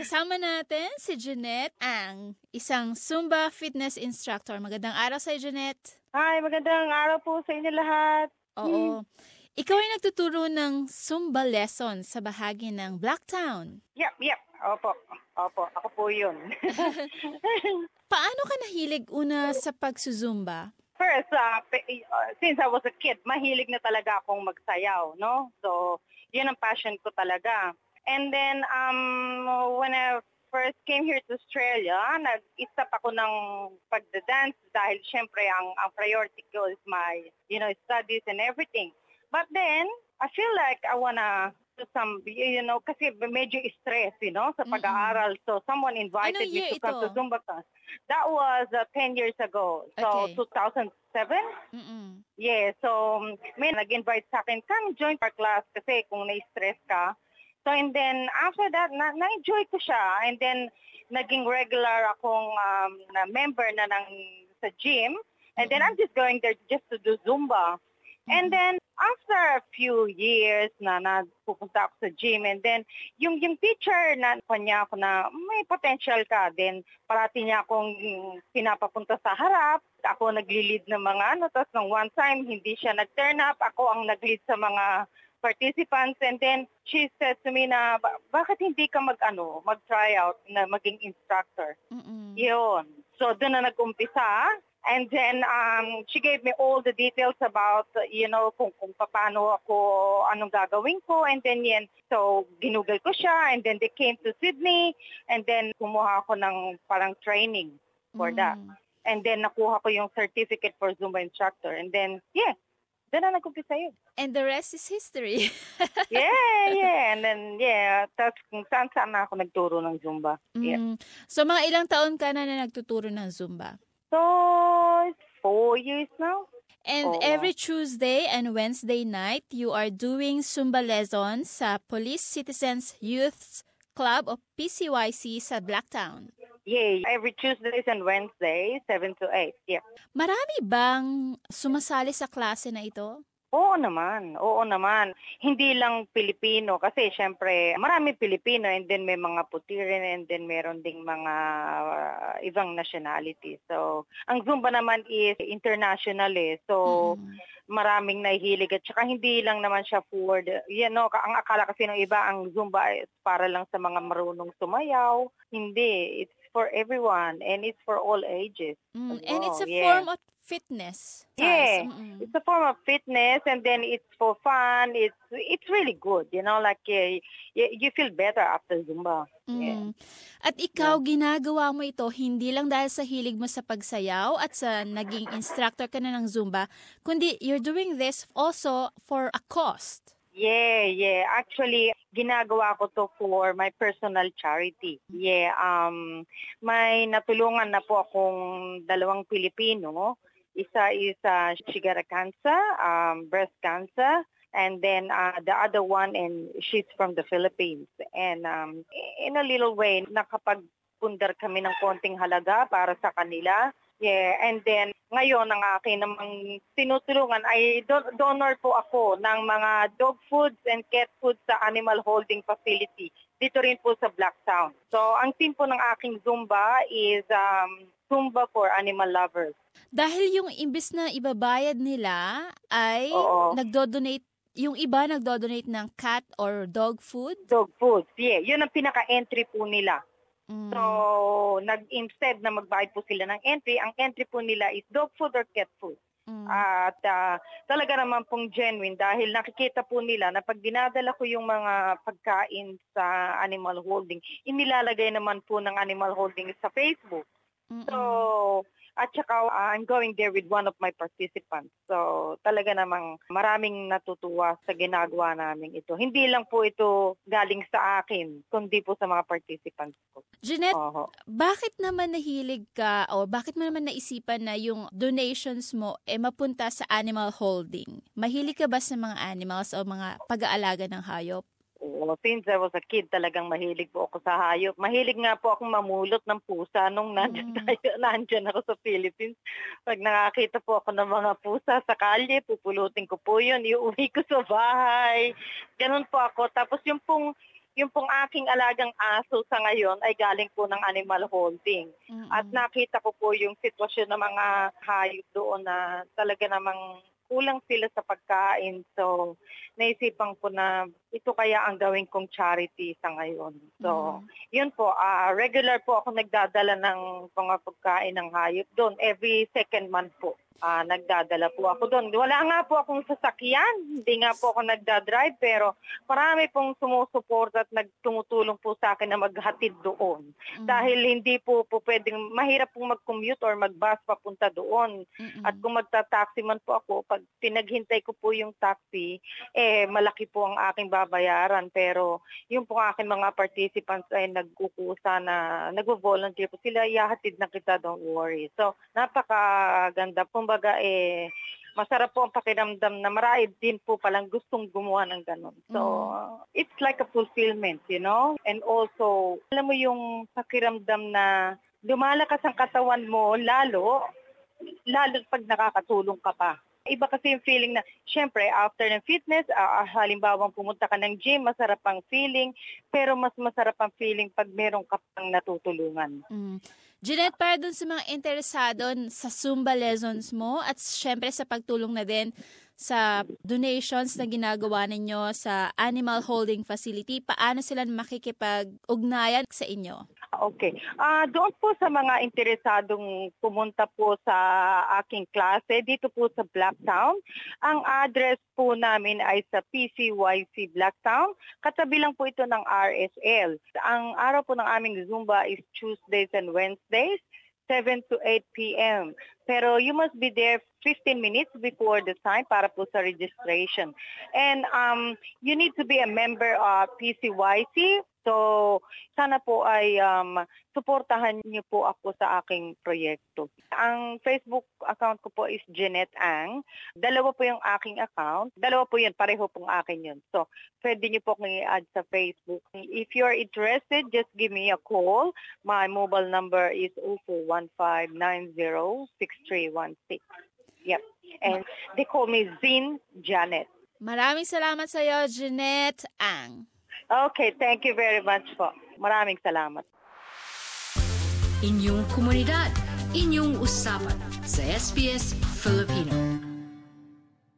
Kasama natin si Jeanette Ang, isang Zumba fitness instructor. Magandang araw sa Jeanette. Hi, magandang araw po sa inyo lahat. Oo. Ikaw ay nagtuturo ng Zumba lesson sa bahagi ng Blacktown. Yep. Opo, ako po yun. Paano ka nahilig una sa pagsusumba? First, since I was a kid, mahilig na talaga akong magsayaw, no? So, yun ang passion ko talaga. And then, when I first came here to Australia, nag-stop ako ng pagda-dance dahil syempre ang priority ko is my, studies and everything. But then, I feel like I wanna do some, kasi medyo stress, sa pag-aaral. So, someone invited me to come to Zumba class. That was 10 years ago. So, Okay. 2007? Yeah, so may nag-invite sa akin, come join our class kasi kung na-stress ka. So, and then, after that, na-enjoy ko siya. And then, naging regular akong member na sa gym. And then, I'm just going there just to do Zumba. And then, after a few years na pupunta ako sa gym, and then, yung teacher na kanya ako na may potential ka, then parati niya akong pinapapunta sa harap. Ako nag-lead ng mga tapos ng one time, hindi siya nag-turn up. Ako ang nag-lead sa mga participants. And then, she said to me na, bakit hindi ka mag-try out na maging instructor? Yun. So, doon na nag-umpisa. And then she gave me all the details about, kung paano ako, anong gagawin ko. And then so ginugol ko siya. And then they came to Sydney. And then kumuha ako ng parang training for that. And then nakuha ko yung certificate for Zumba instructor. And then, doon na nag-umpisa yun. And the rest is history. Yeah. And then, tapos kung saan na ako nagturo ng Zumba. Yeah. So mga ilang taon ka na nagtuturo ng Zumba? So, 4 years now. And every Tuesday and Wednesday night, you are doing Zumba lessons sa Police Citizens Youth Club of PCYC sa Blacktown. Yeah, every Tuesdays and Wednesdays, 7 to 8. Yeah. Marami bang sumasali sa klase na ito? Oo naman. Hindi lang Pilipino kasi syempre marami Pilipino and then may mga puti rin and then meron ding mga ibang nationality. So, ang Zumba naman is international So, maraming nahihilig at saka hindi lang naman siya for ang akala kasi ng iba ang Zumba is para lang sa mga marunong sumayaw. Hindi, it's for everyone and it's for all ages. And it's a form of fitness. Yeah, it's a form of fitness and then it's for fun. It's really good, you feel better after Zumba. Yeah. At ikaw, ginagawa mo ito hindi lang dahil sa hilig mo sa pagsayaw at sa naging instructor ka na ng Zumba, kundi you're doing this also for a cost. Yeah. Actually, ginagawa ko to for my personal charity. Yeah, may natulungan na po akong 2 Pilipino. Isa is Shigara cancer, breast cancer, and then the other one, and she's from the Philippines. And in a little way, nakapagpundar kami ng konting halaga para sa kanila. Yeah, and then ngayon ang akin namang tinutulungan ay donor po ako ng mga dog foods and cat foods sa animal holding facility dito rin po sa Blacktown. So ang team po ng aking Zumba is Zumba for Animal Lovers. Dahil yung imbis na ibabayad nila ay nagdo-donate, yung iba nagdo-donate ng cat or dog food? Dog food, yeah. Yun ang pinaka-entry po nila. So, instead na magbayad po sila ng entry, ang entry po nila is dog food or cat food. At talaga naman pong genuine dahil nakikita po nila na pag dinadala ko yung mga pagkain sa animal holding, inilalagay naman po ng animal holding sa Facebook. So, at saka I'm going there with one of my participants. So, talaga namang maraming natutuwa sa ginagawa namin ito. Hindi lang po ito galing sa akin, kundi po sa mga participants ko. Jeanette, bakit naman nahilig ka o bakit mo naman naisipan na yung donations mo mapunta sa animal holding? Mahilig ka ba sa mga animals o mga pag-aalaga ng hayop? Since I was a kid, talagang mahilig po ako sa hayop. Mahilig nga po akong mamulot ng pusa nung nandyan ako sa Philippines. Pag nakakita po ako ng mga pusa sa kalye, pupulutin ko po yun. Iuwi ko sa bahay. Ganun po ako. Tapos yung yung pong aking alagang aso sa ngayon ay galing po ng animal holding. At nakita ko po yung sitwasyon ng mga hayop doon na talaga namang kulang sila sa pagkain. So, naisipan ko na ito kaya ang gawin kong charity sa ngayon. So, yun po, regular po ako nagdadala ng mga pagkain ng hayop doon. Every second month po, nagdadala po ako doon. Wala nga po akong sasakyan. Hindi nga po ako nagdadrive, pero marami pong sumusuporta at tumutulong po sa akin na maghatid doon. Dahil hindi po pwedeng, mahirap pong mag-commute or mag-bus papunta doon. At kung magta-taxi man po ako, pag pinaghintay ko po yung taxi, malaki po ang aking babayaran. Pero yung po aking mga participants ay nagkukusa na nag-volunteer po sila, ihahatid na kita, don't worry. So, napakaganda. Kumbaga, masarap po ang pakiramdam na marami din po palang gustong gumawa ng ganun. So, it's like a fulfillment, you know? And also, alam mo yung pakiramdam na lumalakas ang katawan mo, lalo pag nakakatulong ka pa. Iba kasi yung feeling na, syempre, after ng fitness, halimbawa pumunta ka ng gym, masarap ang feeling, pero mas masarap ang feeling pag meron ka pang natutulungan. Jeanette, para dun sa mga interesado sa Zumba lessons mo at syempre sa pagtulong na din sa donations na ginagawa ninyo sa Animal Holding Facility, paano sila makikipag-ugnayan sa inyo? Okay. Doon po sa mga interesadong pumunta po sa aking klase, dito po sa Blacktown, ang address po namin ay sa PCYC Blacktown. Katabi lang po ito ng RSL. Ang araw po ng aming Zumba is Tuesdays and Wednesdays, 7 to 8 p.m. Pero you must be there 15 minutes before the time para po sa registration. And you need to be a member of PCYC. So, sana po ay suportahan niyo po ako sa aking proyekto. Ang Facebook account ko po is Jeanette Ang. Dalawa po yung aking account. Dalawa po yun, pareho pong akin yun. So, pwede niyo po akong i-add sa Facebook. If you're interested, just give me a call. My mobile number is 0415906316. Yep. And they call me Zin Janet. Maraming salamat sa iyo, Jeanette Ang. Okay, thank you very much po. Maraming salamat. Inyong komunidad, inyong usapan sa SBS Filipino.